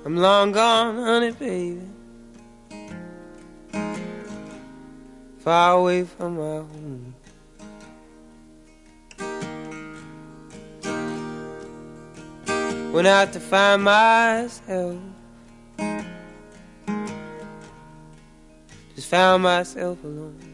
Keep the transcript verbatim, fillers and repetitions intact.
I'm long gone, honey, baby, far away from my home. Went out to find myself, just found myself alone.